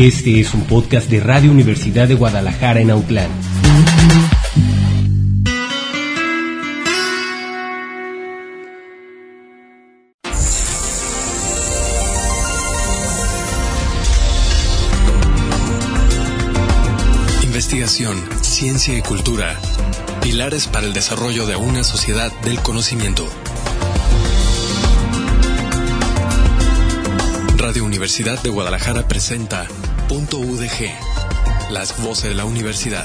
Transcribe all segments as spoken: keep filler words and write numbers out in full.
Este es un podcast de Radio Universidad de Guadalajara en Autlán. Investigación, ciencia y cultura. Pilares para el desarrollo de una sociedad del conocimiento. Radio Universidad de Guadalajara presenta Punto U D G, las voces de la universidad.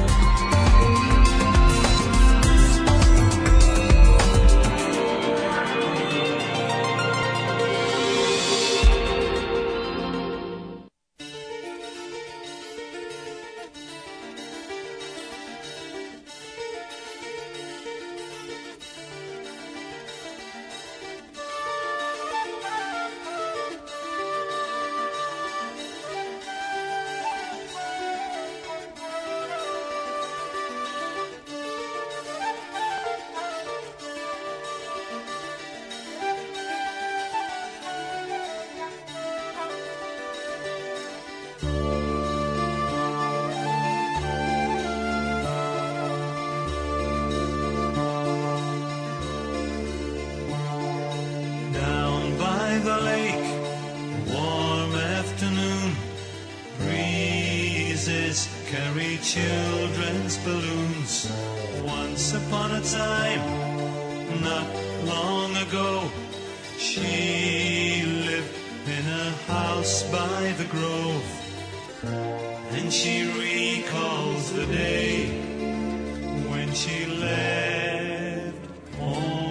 Carry children's balloons. Once upon a time, not long ago, she lived in a house by the grove, and she recalls the day when she left home.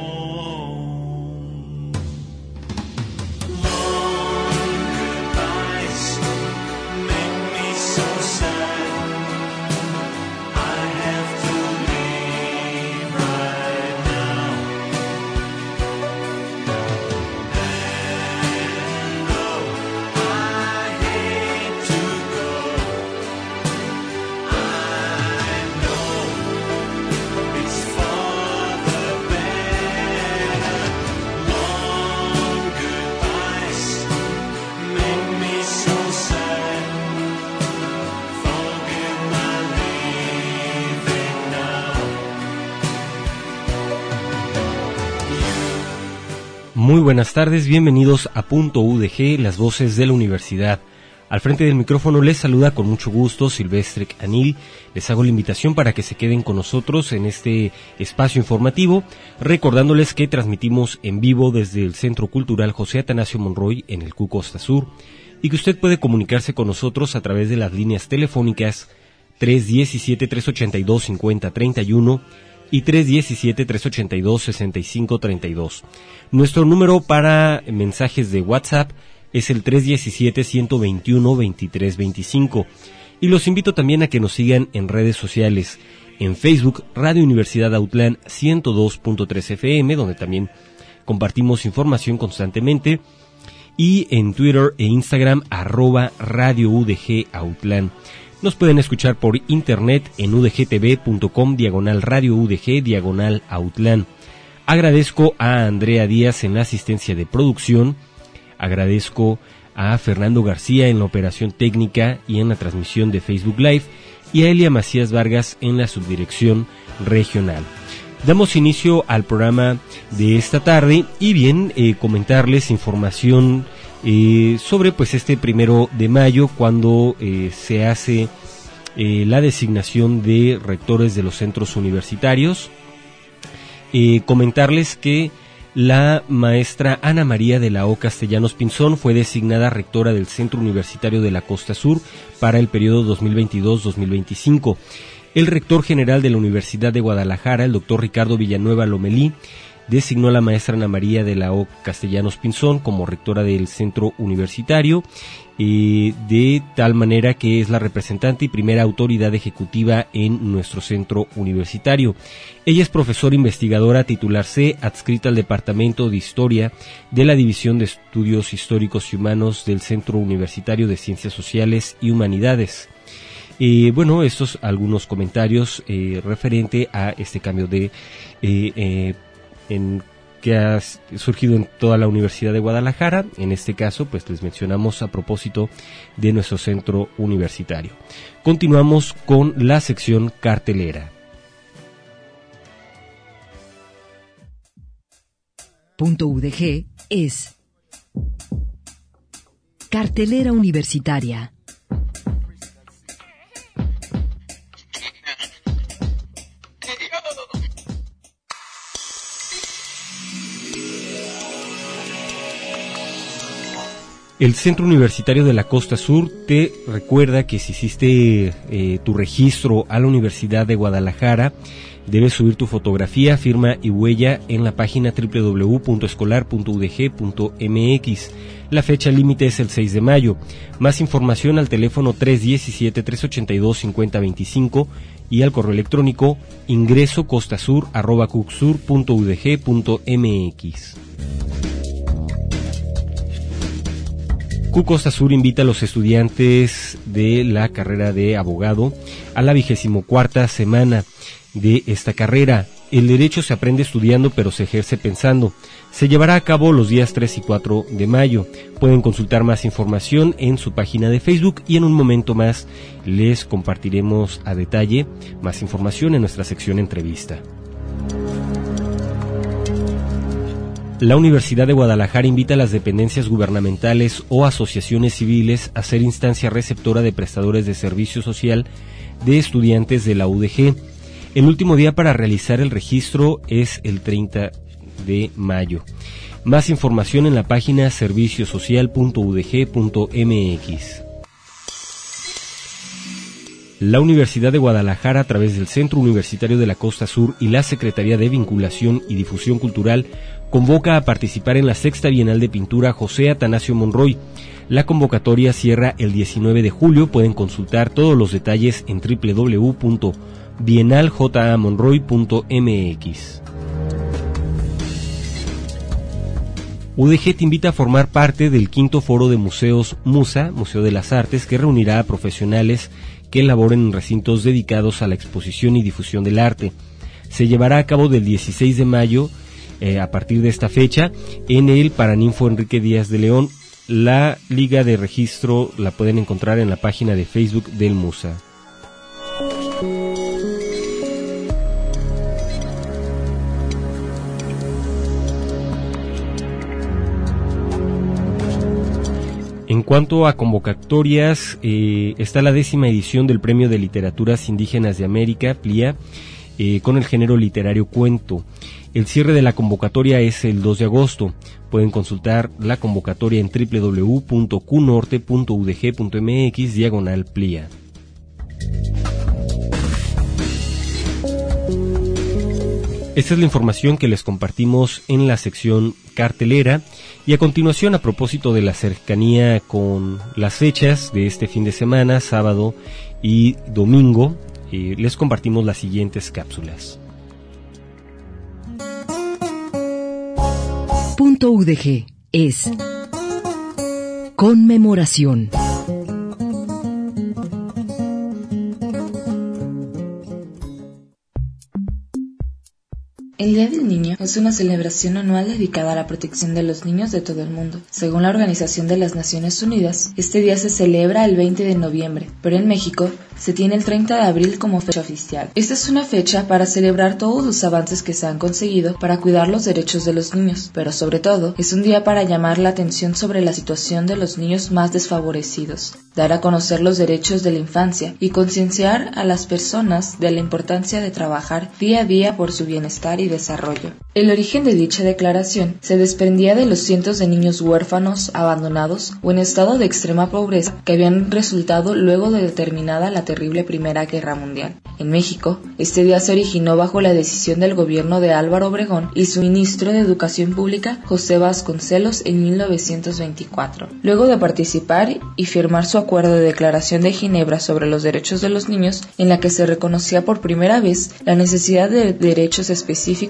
Long goodbyes make me so sad. Muy buenas tardes, bienvenidos a Punto U D G, las voces de la universidad. Al frente del micrófono les saluda con mucho gusto Silvestre Anil. Les hago la invitación para que se queden con nosotros en este espacio informativo, recordándoles que transmitimos en vivo desde el Centro Cultural José Atanasio Monroy en el C U Costa Sur y que usted puede comunicarse con nosotros a través de las líneas telefónicas tres uno siete, tres ocho dos, cinco cero tres uno y tres uno siete, tres ocho dos, seis cinco tres dos. Nuestro número para mensajes de WhatsApp es el tres uno siete, uno dos uno, dos tres dos cinco. Y los invito también a que nos sigan en redes sociales. En Facebook, Radio Universidad Autlán ciento dos punto tres F M, donde también compartimos información constantemente. Y en Twitter e Instagram, arroba Radio U D G Autlán. Nos pueden escuchar por internet en udgtv.com, diagonal Radio U D G, diagonal Autlán. Agradezco a Andrea Díaz en la asistencia de producción, agradezco a Fernando García en la operación técnica y en la transmisión de Facebook Live, y a Elia Macías Vargas en la subdirección regional. Damos inicio al programa de esta tarde y bien, eh, comentarles información eh, sobre pues este primero de mayo, cuando eh, se hace eh, la designación de rectores de los centros universitarios. Eh, comentarles que la maestra Ana María de la O Castellanos Pinzón fue designada rectora del Centro Universitario de la Costa Sur para el periodo dos mil veintidós a dos mil veinticinco. El rector general de la Universidad de Guadalajara, el doctor Ricardo Villanueva Lomelí, designó a la maestra Ana María de la O Castellanos Pinzón como rectora del Centro Universitario, eh, de tal manera que es la representante y primera autoridad ejecutiva en nuestro centro universitario. Ella es profesora investigadora titular C, adscrita al Departamento de Historia de la División de Estudios Históricos y Humanos del Centro Universitario de Ciencias Sociales y Humanidades. Eh, bueno, estos algunos comentarios eh, referente a este cambio de eh, eh, en que ha surgido en toda la Universidad de Guadalajara. En este caso, pues les mencionamos a propósito de nuestro centro universitario. Continuamos con la sección cartelera. Punto U D G es cartelera universitaria. El Centro Universitario de la Costa Sur te recuerda que si hiciste eh, tu registro a la Universidad de Guadalajara, debes subir tu fotografía, firma y huella en la página doble u doble u doble u punto escolar punto u d g punto m x. La fecha límite es el seis de mayo. Más información al teléfono tres uno siete, tres ocho dos, cinco cero dos cinco y al correo electrónico ingreso costasur arroba cucsur punto u d g punto m x. Q Costa Sur invita a los estudiantes de la carrera de abogado a la vigésimo cuarta semana de esta carrera. El derecho se aprende estudiando, pero se ejerce pensando. Se llevará a cabo los días tres y cuatro de mayo. Pueden consultar más información en su página de Facebook y en un momento más les compartiremos a detalle más información en nuestra sección entrevista. La Universidad de Guadalajara invita a las dependencias gubernamentales o asociaciones civiles a ser instancia receptora de prestadores de servicio social de estudiantes de la U D G. El último día para realizar el registro es el treinta de mayo. Más información en la página servicio social punto u d g punto m x. La Universidad de Guadalajara, a través del Centro Universitario de la Costa Sur y la Secretaría de Vinculación y Difusión Cultural, convoca a participar en la Sexta Bienal de Pintura José Atanasio Monroy. La convocatoria cierra el diecinueve de julio. Pueden consultar todos los detalles en doble u doble u doble u punto bienal j a monroy punto m x. U D G te invita a formar parte del quinto foro de museos MUSA, Museo de las Artes, que reunirá a profesionales que laboren en recintos dedicados a la exposición y difusión del arte. Se llevará a cabo del dieciséis de mayo eh, a partir de esta fecha en el Paraninfo Enrique Díaz de León. La liga de registro la pueden encontrar en la página de Facebook del MUSA. En cuanto a convocatorias, eh, está la décima edición del Premio de Literaturas Indígenas de América, P L I A, eh, con el género literario cuento. El cierre de la convocatoria es el dos de agosto. Pueden consultar la convocatoria en doble u doble u doble u punto q norte punto u d g punto m x diagonal P L I A. Esta es la información que les compartimos en la sección cartelera. Y a continuación, a propósito de la cercanía con las fechas de este fin de semana, sábado y domingo, eh, les compartimos las siguientes cápsulas. Punto U D G es conmemoración. El Día del Niño es una celebración anual dedicada a la protección de los niños de todo el mundo. Según la Organización de las Naciones Unidas, este día se celebra el veinte de noviembre, pero en México se tiene el treinta de abril como fecha oficial. Esta es una fecha para celebrar todos los avances que se han conseguido para cuidar los derechos de los niños, pero sobre todo es un día para llamar la atención sobre la situación de los niños más desfavorecidos, dar a conocer los derechos de la infancia y concienciar a las personas de la importancia de trabajar día a día por su bienestar y desarrollo. El origen de dicha declaración se desprendía de los cientos de niños huérfanos, abandonados o en estado de extrema pobreza que habían resultado luego de terminada la terrible Primera Guerra Mundial. En México, este día se originó bajo la decisión del gobierno de Álvaro Obregón y su ministro de Educación Pública, José Vasconcelos, en mil novecientos veinticuatro. Luego de participar y firmar su acuerdo de Declaración de Ginebra sobre los derechos de los niños, en la que se reconocía por primera vez la necesidad de derechos específicos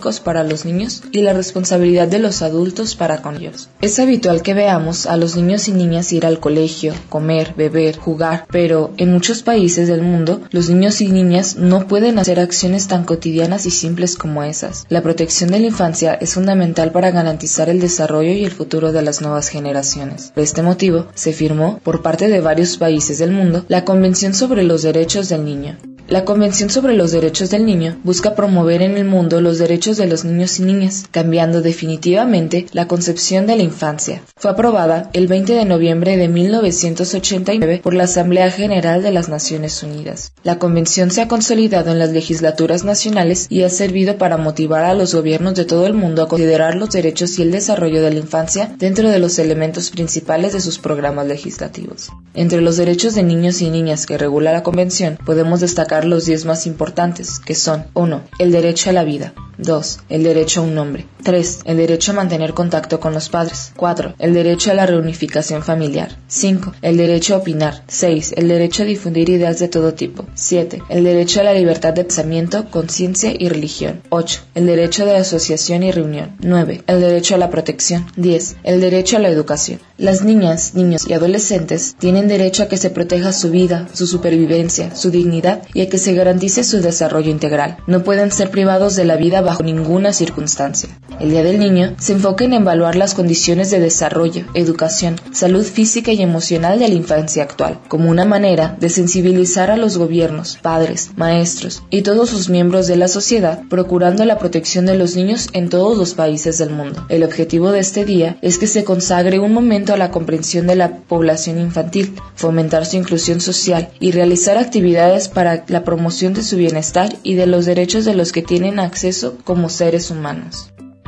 tecnológicos para los niños y la responsabilidad de los adultos para con ellos. Es habitual que veamos a los niños y niñas ir al colegio, comer, beber, jugar, pero en muchos países del mundo los niños y niñas no pueden hacer acciones tan cotidianas y simples como esas. La protección de la infancia es fundamental para garantizar el desarrollo y el futuro de las nuevas generaciones. Por este motivo, se firmó, por parte de varios países del mundo, la Convención sobre los Derechos del Niño. La Convención sobre los Derechos del Niño busca promover en el mundo los derechos de los niños y niñas, cambiando definitivamente la concepción de la infancia. Fue aprobada el veinte de noviembre de mil novecientos ochenta y nueve por la Asamblea General de las Naciones Unidas. La Convención se ha consolidado en las legislaturas nacionales y ha servido para motivar a los gobiernos de todo el mundo a considerar los derechos y el desarrollo de la infancia dentro de los elementos principales de sus programas legislativos. Entre los derechos de niños y niñas que regula la Convención, podemos destacar los diez más importantes, que son: uno. El derecho a la vida. dos. El derecho a un nombre. tres. El derecho a mantener contacto con los padres. cuatro. El derecho a la reunificación familiar. cinco. El derecho a opinar. seis. El derecho a difundir ideas de todo tipo. siete. El derecho a la libertad de pensamiento, conciencia y religión. ocho. El derecho de asociación y reunión. nueve. El derecho a la protección. diez. El derecho a la educación. Las niñas, niños y adolescentes tienen derecho a que se proteja su vida, su supervivencia, su dignidad y a que se garantice su desarrollo integral. No pueden ser privados de la vida bajo ninguna circunstancia. El Día del Niño se enfoca en evaluar las condiciones de desarrollo, educación, salud física y emocional de la infancia actual, como una manera de sensibilizar a los gobiernos, padres, maestros y todos sus miembros de la sociedad, procurando la protección de los niños en todos los países del mundo. El objetivo de este día es que se consagre un momento a la comprensión de la población infantil, fomentar su inclusión social y realizar actividades para la promoción de su bienestar y de los derechos de los que tienen acceso como seres humanos.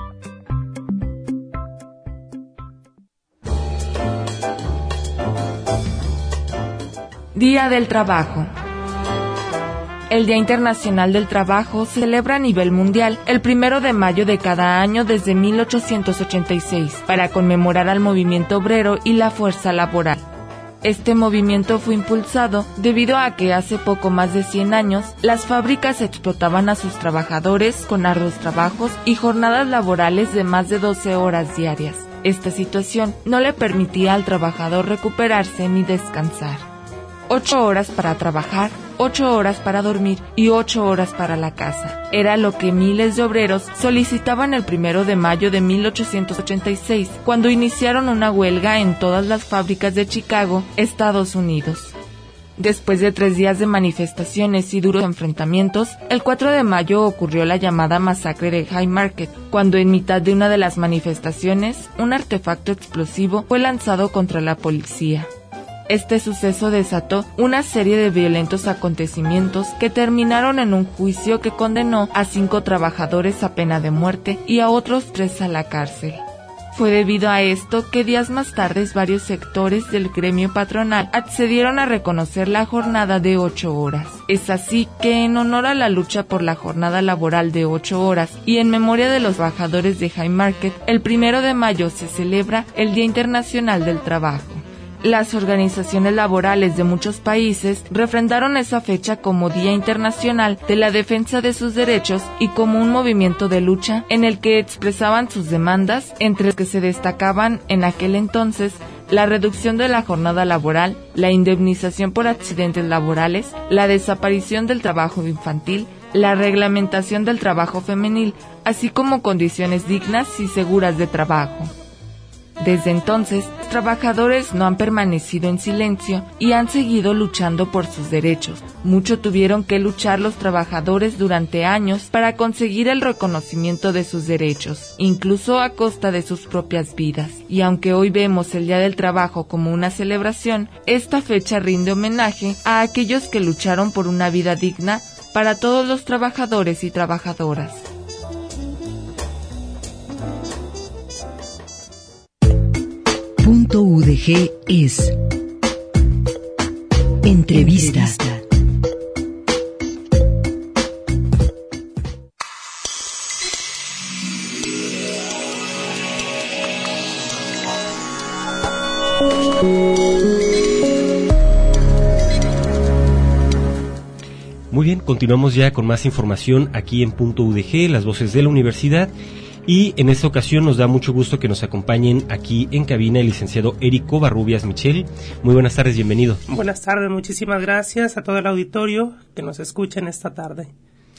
Día del Trabajo. El Día Internacional del Trabajo se celebra a nivel mundial el primero de mayo de cada año desde mil ochocientos ochenta y seis para conmemorar al movimiento obrero y la fuerza laboral. Este movimiento fue impulsado debido a que hace poco más de cien años las fábricas explotaban a sus trabajadores con arduos trabajos y jornadas laborales de más de doce horas diarias. Esta situación no le permitía al trabajador recuperarse ni descansar. Ocho horas para trabajar, ocho horas para dormir y ocho horas para la casa. Era lo que miles de obreros solicitaban el primero de mayo de mil ochocientos ochenta y seis, cuando iniciaron una huelga en todas las fábricas de Chicago, Estados Unidos. Después de tres días de manifestaciones y duros enfrentamientos, el cuatro de mayo ocurrió la llamada masacre de Haymarket, cuando en mitad de una de las manifestaciones, un artefacto explosivo fue lanzado contra la policía. Este suceso desató una serie de violentos acontecimientos que terminaron en un juicio que condenó a cinco trabajadores a pena de muerte y a otros tres a la cárcel. Fue debido a esto que días más tarde varios sectores del gremio patronal accedieron a reconocer la jornada de ocho horas. Es así que, en honor a la lucha por la jornada laboral de ocho horas y en memoria de los trabajadores de Haymarket, el primero de mayo se celebra el Día Internacional del Trabajo. Las organizaciones laborales de muchos países refrendaron esa fecha como Día Internacional de la Defensa de sus Derechos y como un movimiento de lucha en el que expresaban sus demandas, entre las que se destacaban en aquel entonces la reducción de la jornada laboral, la indemnización por accidentes laborales, la desaparición del trabajo infantil, la reglamentación del trabajo femenil, así como condiciones dignas y seguras de trabajo. Desde entonces, los trabajadores no han permanecido en silencio y han seguido luchando por sus derechos. Mucho tuvieron que luchar los trabajadores durante años para conseguir el reconocimiento de sus derechos, incluso a costa de sus propias vidas. Y aunque hoy vemos el Día del Trabajo como una celebración, esta fecha rinde homenaje a aquellos que lucharon por una vida digna para todos los trabajadores y trabajadoras. Punto U D G es Entrevista. Muy bien, continuamos ya con más información aquí en Punto U D G, las voces de la universidad. Y en esta ocasión nos da mucho gusto que nos acompañen aquí en cabina el licenciado Eric Covarrubias Michel. Muy buenas tardes, bienvenido. Buenas tardes, muchísimas gracias a todo el auditorio que nos escucha en esta tarde.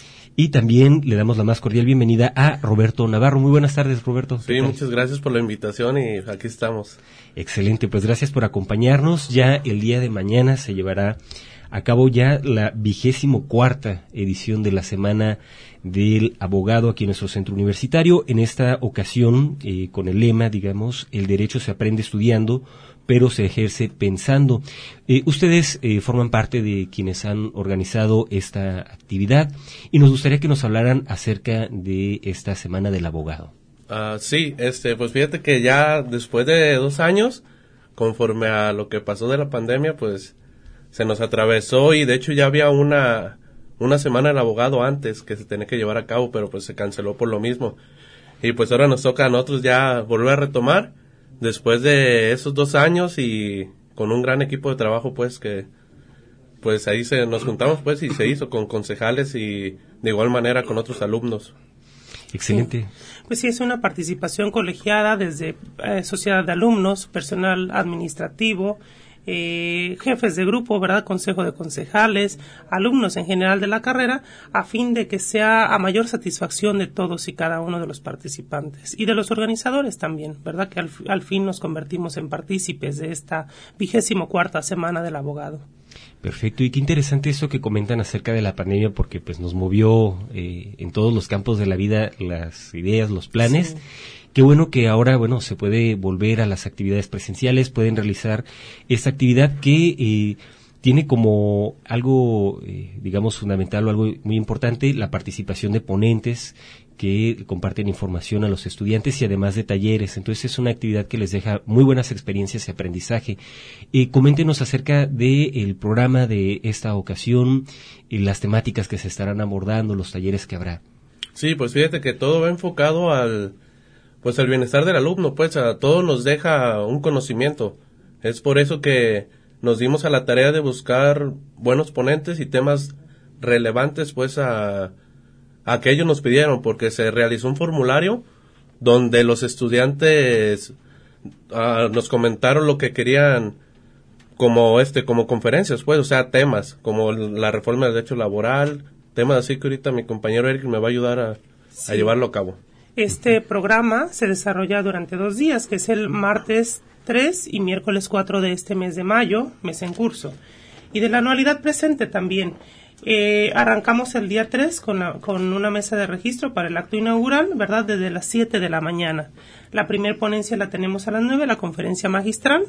Y también le damos la más cordial bienvenida a Roberto Navarro. Muy buenas tardes, Roberto. Sí, muchas gracias por la invitación y aquí estamos. Excelente, pues gracias por acompañarnos. Ya el día de mañana se llevará a cabo ya la vigésimo cuarta edición de la Semana del Abogado aquí en nuestro centro universitario. En esta ocasión, eh, con el lema, digamos, el derecho se aprende estudiando, pero se ejerce pensando. Eh, ustedes eh, forman parte de quienes han organizado esta actividad y nos gustaría que nos hablaran acerca de esta Semana del Abogado. Uh, sí, este, pues fíjate que ya después de dos años, conforme a lo que pasó de la pandemia, pues se nos atravesó y de hecho ya había una una Semana del Abogado antes que se tenía que llevar a cabo, pero pues se canceló por lo mismo. Y pues ahora nos toca a nosotros ya volver a retomar después de esos dos años y con un gran equipo de trabajo, pues que pues ahí se nos juntamos pues y se hizo con concejales y de igual manera con otros alumnos. Excelente. Sí. Pues sí, es una participación colegiada desde eh, sociedad de alumnos, personal administrativo, eh, jefes de grupo, ¿verdad? Consejo de concejales, alumnos en general de la carrera, a fin de que sea a mayor satisfacción de todos y cada uno de los participantes y de los organizadores también, ¿verdad? Que al, al fin nos convertimos en partícipes de esta vigésimo cuarta Semana del Abogado. Perfecto, y qué interesante eso que comentan acerca de la pandemia, porque pues nos movió eh, en todos los campos de la vida las ideas, los planes. Sí. Qué bueno que ahora, bueno, se puede volver a las actividades presenciales, pueden realizar esta actividad que eh, tiene como algo, eh, digamos, fundamental o algo muy importante, la participación de ponentes que comparten información a los estudiantes y además de talleres. Entonces es una actividad que les deja muy buenas experiencias y aprendizaje. Eh, coméntenos acerca del programa de esta ocasión, y las temáticas que se estarán abordando, los talleres que habrá. Sí, pues fíjate que todo va enfocado al pues al bienestar del alumno, pues a todo nos deja un conocimiento. Es por eso que nos dimos a la tarea de buscar buenos ponentes y temas relevantes pues a, a que ellos nos pidieron, porque se realizó un formulario donde los estudiantes uh, nos comentaron lo que querían como este como conferencias, pues, o sea, temas como la reforma del derecho laboral, temas así que ahorita mi compañero Eric me va a ayudar a, sí. a llevarlo a cabo. Este programa se desarrolla durante dos días, que es el martes tres y miércoles cuatro de este mes de mayo, mes en curso. Y de la anualidad presente también. Eh, arrancamos el día tres con, la, con una mesa de registro para el acto inaugural, ¿verdad? Desde las siete de la mañana. La primer ponencia la tenemos a las nueve, la conferencia magistral.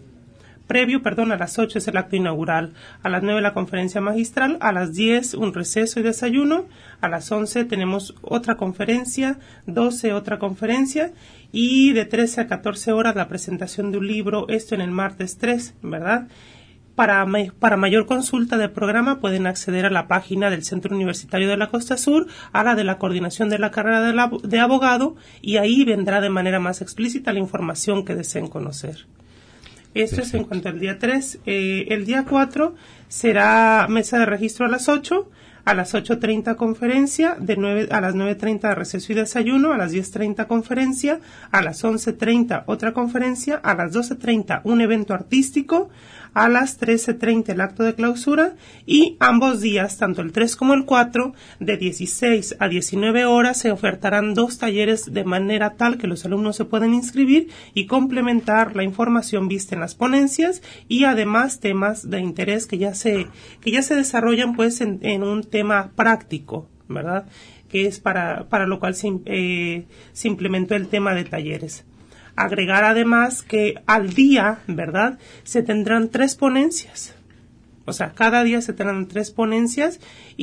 Previo, perdón, a las ocho es el acto inaugural, a las nueve la conferencia magistral, a las diez un receso y desayuno, a las once tenemos otra conferencia, doce otra conferencia y de trece a catorce horas la presentación de un libro, esto en el martes tres, ¿verdad? Para, para mayor consulta del programa pueden acceder a la página del Centro Universitario de la Costa Sur, a la de la Coordinación de la Carrera de, la, de Abogado, y ahí vendrá de manera más explícita la información que deseen conocer. Esto Perfecto. Es en cuanto al día tres. Eh, el día cuatro será mesa de registro a las ocho, a las ocho treinta conferencia, de nueve a las nueve treinta receso y desayuno, a las diez treinta conferencia, a las once treinta otra conferencia, a las doce treinta un evento artístico, a las trece treinta el acto de clausura y ambos días, tanto el tres como el cuatro, de dieciséis a diecinueve horas se ofertarán dos talleres de manera tal que los alumnos se pueden inscribir y complementar la información vista en las ponencias y además temas de interés que ya se que ya se desarrollan pues en, en un tema práctico, ¿verdad? Que es para para lo cual se, eh, se implementó el tema de talleres. Agregar además que al día, ¿verdad?, se tendrán tres ponencias. O sea, cada día se tendrán tres ponencias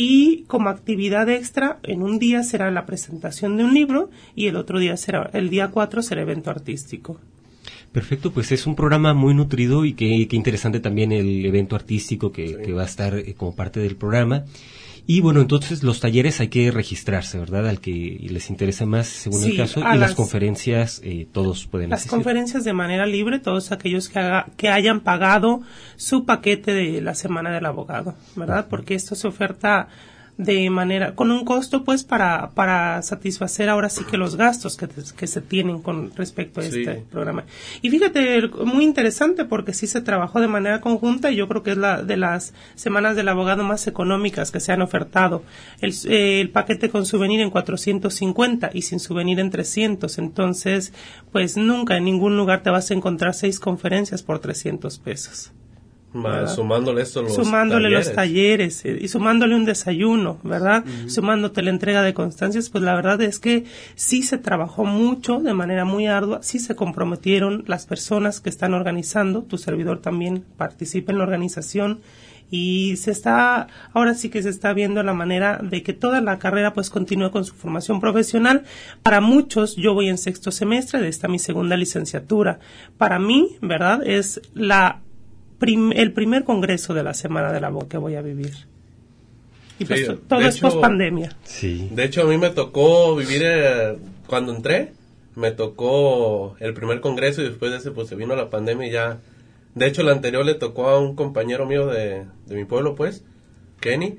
y como actividad extra, en un día será la presentación de un libro y el otro día será, el día cuatro será evento artístico. Perfecto, pues es un programa muy nutrido y qué, qué interesante también el evento artístico que, sí. que va a estar eh, como parte del programa. Y bueno, entonces los talleres hay que registrarse, ¿verdad? Al que les interesa más, según sí, el caso. Y las, las conferencias, eh, todos pueden las asistir. Las conferencias de manera libre, todos aquellos que, haga, que hayan pagado su paquete de la Semana del Abogado, ¿verdad? Uh-huh. Porque esto se oferta de manera, con un costo pues para, para satisfacer ahora sí que los gastos que, que se tienen con respecto a Sí. este programa. Y fíjate, muy interesante porque sí se trabajó de manera conjunta y yo creo que es la de las semanas del abogado más económicas que se han ofertado. El, eh, el paquete con souvenir en cuatrocientos cincuenta y sin souvenir en trescientos, entonces pues nunca en ningún lugar te vas a encontrar seis conferencias por trescientos pesos. Más sumándole esto los sumándole talleres. los talleres eh, y sumándole un desayuno, ¿verdad? Uh-huh. Sumándote la entrega de constancias, pues la verdad es que sí se trabajó mucho, de manera muy ardua, sí se comprometieron las personas que están organizando, tu servidor también participa en la organización y se está, ahora sí que se está viendo la manera de que toda la carrera pues continúe con su formación profesional. Para muchos, yo voy en sexto semestre, de esta mi segunda licenciatura. Para mí, ¿verdad? Es la Prim, el primer congreso de la Semana del Abogado que voy a vivir. Y pues sí, todo es post pandemia. Sí. De hecho, a mí me tocó vivir, eh, cuando entré, me tocó el primer congreso y después de ese pues se vino la pandemia y ya. De hecho, el anterior le tocó a un compañero mío de, de mi pueblo, pues, Kenny,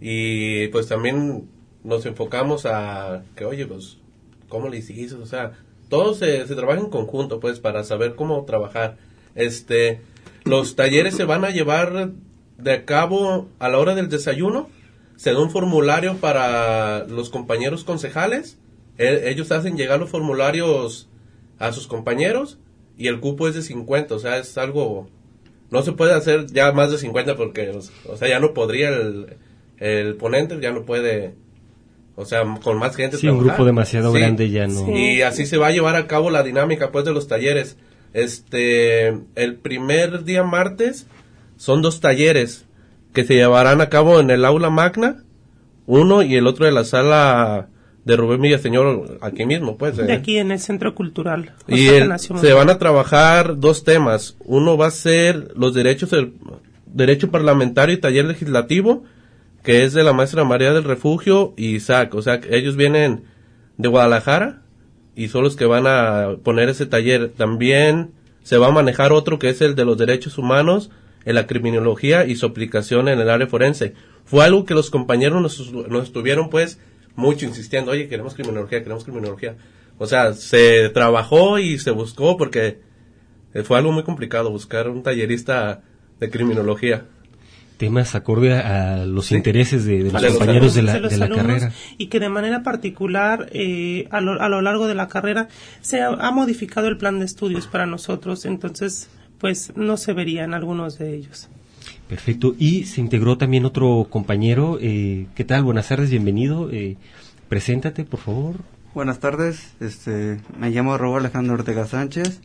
y pues también nos enfocamos a que, oye, pues, ¿cómo le hiciste? O sea, todo se, se trabaja en conjunto, pues, para saber cómo trabajar. Este... Los talleres se van a llevar de cabo a la hora del desayuno. Se da un formulario para los compañeros concejales. E- ellos hacen llegar los formularios a sus compañeros y el cupo es de cincuenta. O sea, es algo... No se puede hacer ya más de cincuenta porque, o sea, ya no podría el, el ponente, ya no puede... O sea, con más gente sí, trabajar. Un grupo demasiado sí. grande ya no... Sí. Y así se va a llevar a cabo la dinámica, pues, de los talleres. Este, el primer día martes son dos talleres que se llevarán a cabo en el aula magna, uno y el otro de la sala de Rubén Villaseñor, aquí mismo, pues. De eh. aquí en el Centro Cultural. Y el, se van a trabajar dos temas. Uno va a ser los derechos, del derecho parlamentario y taller legislativo, que es de la maestra María del Refugio y Isaac. O sea, ellos vienen de Guadalajara y son los que van a poner ese taller. También se va a manejar otro que es el de los derechos humanos en la criminología y su aplicación en el área forense. Fue algo que los compañeros nos, nos estuvieron pues mucho insistiendo, oye, queremos criminología, queremos criminología. O sea, se trabajó y se buscó porque fue algo muy complicado buscar un tallerista de criminología. Temas acorde a los sí. intereses de, de los de compañeros los de la, de los de la alumnos, carrera. Y que de manera particular, eh, a, lo, a lo largo de la carrera, se ha, ha modificado el plan de estudios para nosotros, entonces, pues, no se verían algunos de ellos. Perfecto. Y se integró también otro compañero. Eh, ¿Qué tal? Buenas tardes, bienvenido. Eh, preséntate, por favor. Buenas tardes. Este, me llamo Raúl Alejandro Ortega Sánchez.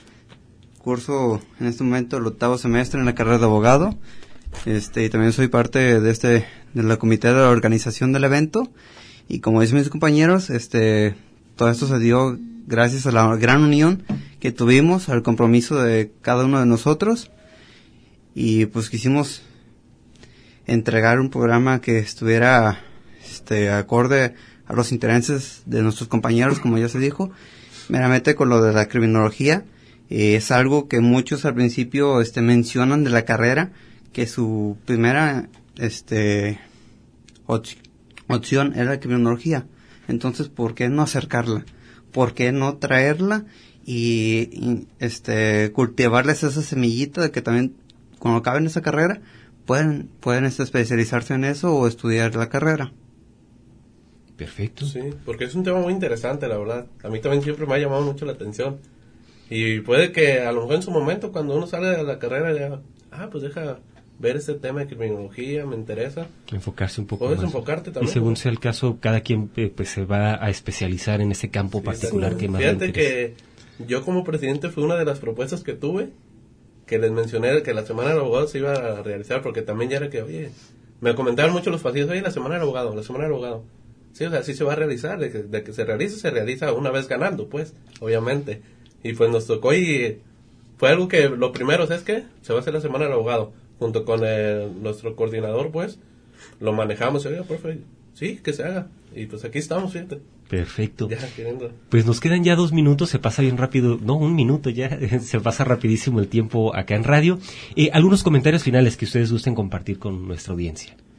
Curso en este momento el octavo semestre en la carrera de abogado. Este, y también soy parte de este, de la comité de la organización del evento. Y como dicen mis compañeros, este, todo esto se dio gracias a la gran unión que tuvimos, al compromiso de cada uno de nosotros. Y pues quisimos entregar un programa que estuviera, este, acorde a los intereses de nuestros compañeros, como ya se dijo, meramente con lo de la criminología. Eh, es algo que muchos al principio, este, mencionan de la carrera, que su primera este op- opción era la criminología. Entonces, ¿por qué no acercarla? ¿Por qué no traerla y, y este cultivarles esa semillita de que también cuando acaben esa carrera pueden pueden este, especializarse en eso o estudiar la carrera? Perfecto. Sí, porque es un tema muy interesante, la verdad. A mí también siempre me ha llamado mucho la atención. Y puede que a lo mejor en su momento, cuando uno sale de la carrera, ya, ah, pues deja ver este tema de criminología, me interesa. Enfocarse un poco Puedes más. enfocarte también. Y según sea el caso, cada quien eh, pues se va a especializar en ese campo Sí, particular sí. que más Fíjate le interesa. que yo como presidente fue una de las propuestas que tuve, que les mencioné que la Semana del Abogado se iba a realizar, porque también ya era que, oye, me comentaron mucho los pacientes, oye, la Semana del Abogado, la Semana del Abogado. Sí, o sea, sí se va a realizar, de que, de que se realice, se realiza una vez ganando, pues, obviamente. Y pues nos tocó y fue algo que lo primero, ¿sabes qué? Se va a hacer la Semana del Abogado. Junto con el, nuestro coordinador, pues, lo manejamos. Y, oiga, profe, sí, que se haga. Y pues aquí estamos, fíjate. Perfecto. Ya, queriendo. Pues nos quedan ya dos minutos, se pasa bien rápido. No, un minuto ya, se pasa rapidísimo el tiempo acá en radio. Eh, algunos comentarios finales que ustedes gusten compartir con nuestra audiencia.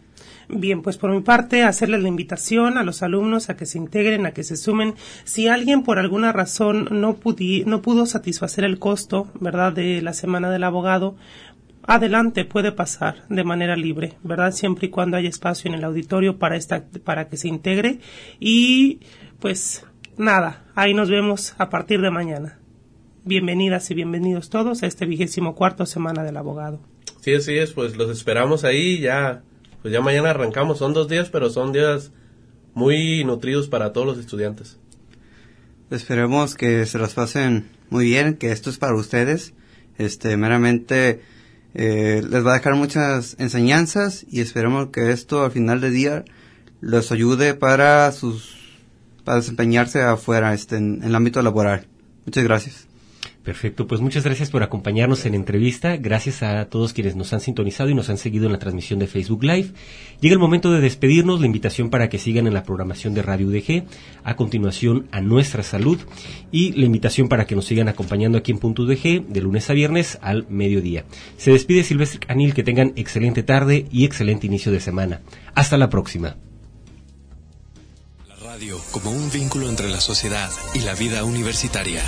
Bien, pues por mi parte, hacerles la invitación a los alumnos a que se integren, a que se sumen. Si alguien por alguna razón no, pudi- no pudo satisfacer el costo, ¿verdad?, de la Semana del Abogado, adelante, puede pasar de manera libre, ¿verdad?, siempre y cuando haya espacio en el auditorio para esta, para que se integre. Y pues nada, ahí nos vemos a partir de mañana. Bienvenidas y bienvenidos todos a este vigésimo cuarto Semana del Abogado. Sí, así es, pues los esperamos ahí, ya, pues ya mañana arrancamos, son dos días, pero son días muy nutridos para todos los estudiantes. Esperemos que se las pasen muy bien, que esto es para ustedes, este, meramente eh, les va a dejar muchas enseñanzas y esperemos que esto al final del día los ayude para sus, para desempeñarse afuera, este, en, en el ámbito laboral. Muchas gracias. Perfecto, pues muchas gracias por acompañarnos en la entrevista, gracias a todos quienes nos han sintonizado y nos han seguido en la transmisión de Facebook Live. Llega el momento de despedirnos, la invitación para que sigan en la programación de Radio U D G, a continuación a Nuestra Salud, y la invitación para que nos sigan acompañando aquí en Punto U D G de lunes a viernes al mediodía. Se despide Silvestre Anil, que tengan excelente tarde y excelente inicio de semana. Hasta la próxima. La radio como un vínculo entre la sociedad y la vida universitaria.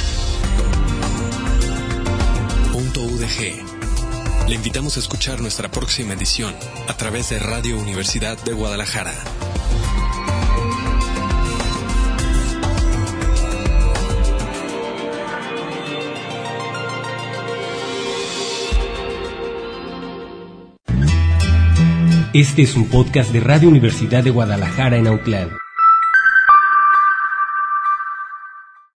Punto U D G. Le invitamos a escuchar nuestra próxima edición a través de Radio Universidad de Guadalajara. Este es un podcast de Radio Universidad de Guadalajara en Autlán.